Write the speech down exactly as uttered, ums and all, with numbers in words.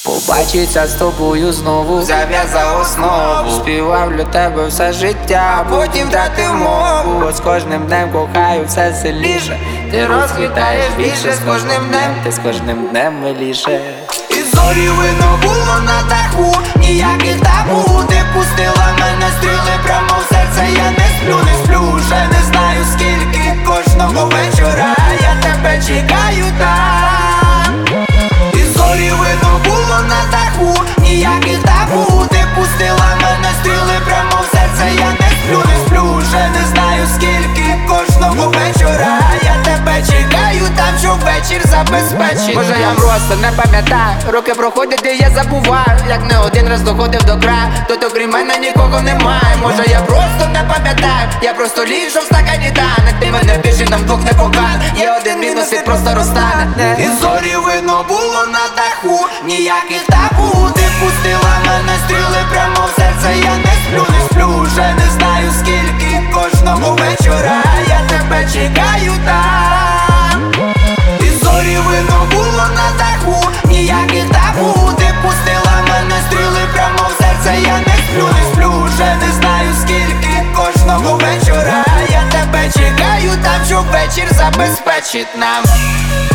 Побачиться з тобою знову, зав'язав основу, співав для тебе все життя, потім втратив мову. бо з кожним днем кохаю все сильніше. Ти розквітаєш більше з кожним днем, ти з кожним днем миліше. І зорі видно було на даху, ніяких табу. Ти пустила мене стріли прямо в серце, я не сплю, не сплю, вже не знаю скільки. Кожного вечора я тебе чекаю там. І зорі видно було на даху, ніяких табу. Ти пустила мене стріли прямо в серце, я не сплю, не сплю, вже не знаю скільки. Кожного вечора я тебе чекаю там, щоб вечір забезпечить. Може я просто не пам'ятаю, роки проходять і я забуваю, як не один раз доходив до краю, тут окрім мене нікого немає. Може я просто не пам'ятаю, я просто ліжу в стакані танок. Ти мене більше нам двох не покаже, є один мінус, і просто розтане. І зорі видно було на даху, ніяких табу. Ти пустила мене стріли прямо в серце, я не сплю, не сплю, вже не знаю скільки. Кожного вечора я тебе чекаю там. І зорі видно було на даху, ніяких табу. Ти пустила мене стріли прямо в серце, я не сплю, не сплю, вже не знаю скільки. Кожного вечора я тебе чекаю там, щоб вечір забезпечить нам.